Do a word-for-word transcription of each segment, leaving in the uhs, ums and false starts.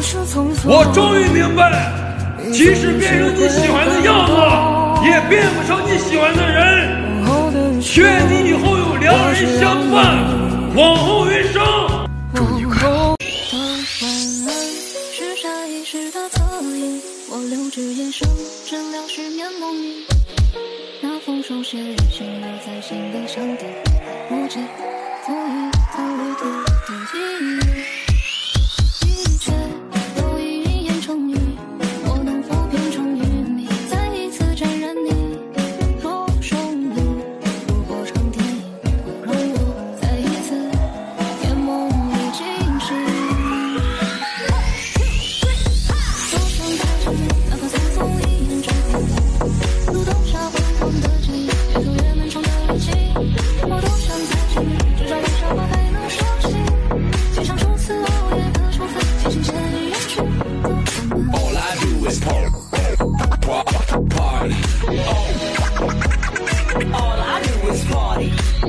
我终于明白，即使变成你喜欢的样子，也变不成你喜欢的人。愿你以后有良人相伴，往后余生。 祝你快乐。 是下意识的侧影，我留至夜深，治疗失眠梦呓。那封手写日心留在心里上点，墨迹浮于曾旅途的记忆。一切都已云烟成雨，我能否变成与你再一次沾染你若生路，如果成电影，让我再一次甜梦里惊醒。多想再见你，哪怕匆匆一眼就变路灯下昏黄的记忆，越走越漫长的旅行。我多想再见你，至少微笑吧还能说起，写上初次落叶的愁痕，渐行渐远去的我们。 All I do is party. All I do is party.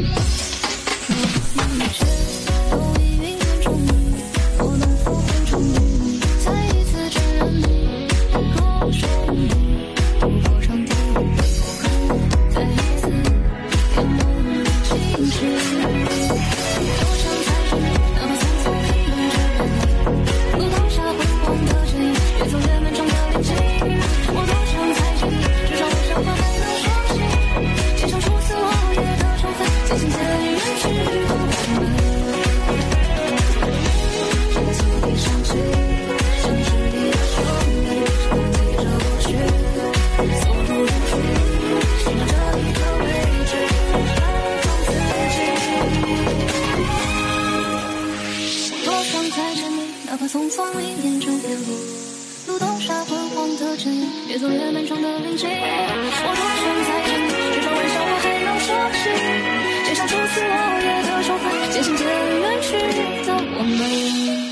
一切都已云烟成雨，我能否变成与你再一次沾染你若生路，如果成天让我再一次甜梦里惊醒。多想再见你，哪怕匆匆一眼就变路灯下昏黄的记忆，越走越漫长的旅行。我多想再见你，至少微笑吧还能说起，写上初次落叶的愁痕，渐行渐远去的我们。现在速地上去，像是你的手里能记着过去，所不如去，寻找这一个位置，安放自己。多想再见你，哪怕匆匆一眼就变路，路灯下昏黄的剪影，越走越漫长的旅行。我多想再见你，至少微笑我还能说起，写上初次落叶的愁痕，渐行渐远去的我们。